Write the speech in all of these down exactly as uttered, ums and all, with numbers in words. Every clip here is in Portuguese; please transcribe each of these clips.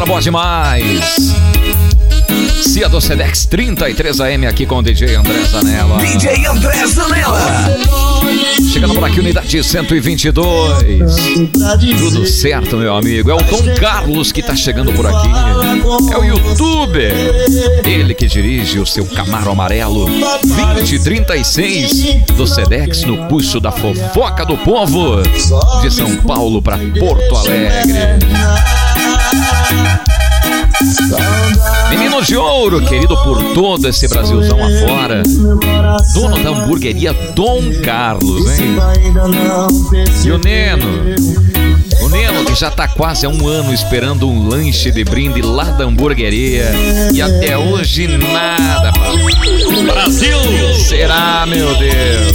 boa demais. Cia do Sedex trinta e três A M aqui com o D J André Zanella. D J André Zanella. Chegando por aqui, unidade cento e vinte e dois. Tudo certo, meu amigo. É o Dom Carlos que tá chegando por aqui. É o youtuber. Ele que dirige o seu Camaro amarelo vinte e trinta e seis do Sedex no pulso da fofoca do povo. De São Paulo pra Porto Alegre. Menino de ouro, querido por todo esse Brasilzão afora. Dono da hamburgueria Dom Carlos, hein? E o Neno. O Neno que já tá quase há um ano esperando um lanche de brinde lá da hamburgueria. E até hoje nada, papai. Brasil! Será, meu Deus?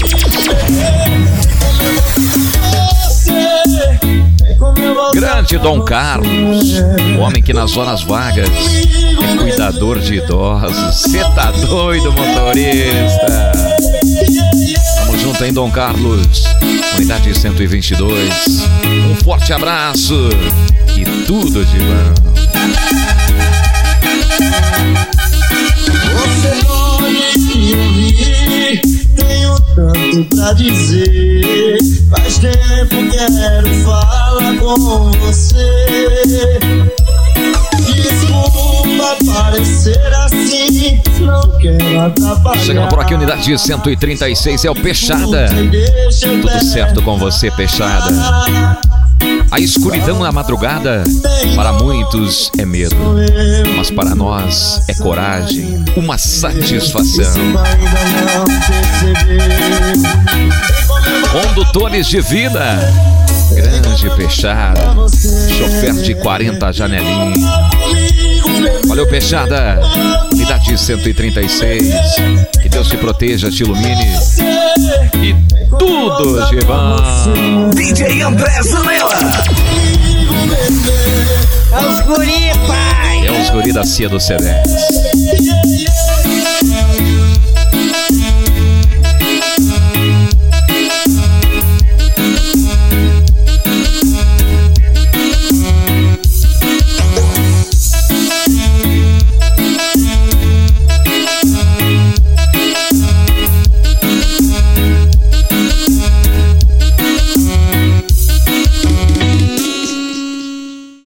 Grande Dom Carlos, o homem que nas horas vagas é cuidador de idosos. Cê tá doido, motorista? Tamo junto, hein, Dom Carlos? Unidade cento e vinte e dois. Um forte abraço e tudo de bom. Você pode ouvir, tenho tanto pra dizer. Faz tempo quero falar com você. Desculpa parecer assim, não quero atrapalhar. Chegando por aqui, unidade cento e trinta e seis, é o Peixada. Tudo certo com você, Peixada? A escuridão na madrugada, para muitos é medo, mas para nós é coragem, uma satisfação. Condutores de vida, grande Peixada, chofer de quarenta janelinhas. Valeu, Peixada, unidade cento e trinta e seis. Que Deus te proteja, te ilumine e tudo de bom. D J André Zanella. É os guri, pai. É os guri da Cia do Sedex.